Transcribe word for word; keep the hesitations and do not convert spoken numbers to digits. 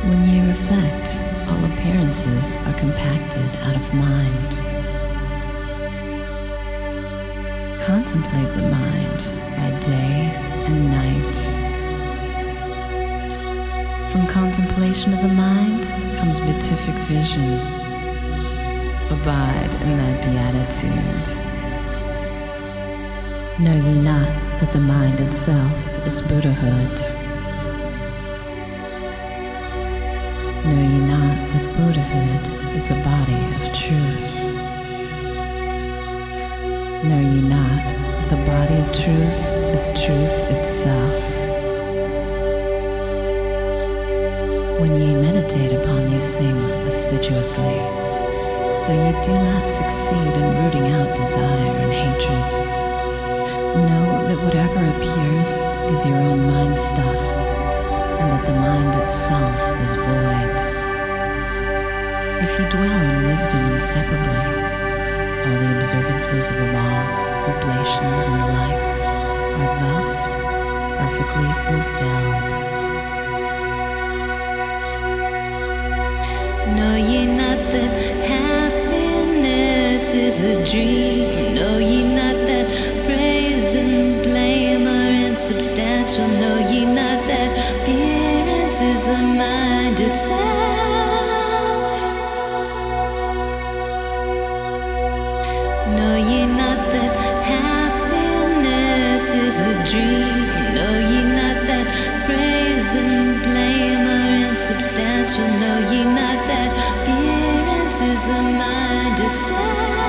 When ye reflect, all appearances are compacted out of mind. Contemplate the mind by day and night. From contemplation of the mind comes beatific vision. Abide in that beatitude. Know ye not that the mind itself is Buddhahood? Know ye not that Buddhahood is the body of truth? Know ye not that the body of truth is truth itself? When ye meditate upon these things assiduously, though ye do not succeed in rooting out desire and hatred, know that whatever appears is your own mind stuff, and that the mind itself is void. If you dwell in wisdom inseparably, all the observances of the law, oblations, and the like are thus perfectly fulfilled. Know ye not that happiness is a dream? Know ye not that praise and blame are insubstantial? Know ye not that appearance is the mind itself? Know ye not that happiness is a dream? Know ye not that praise and blame are insubstantial? Know ye not that appearance is the mind itself?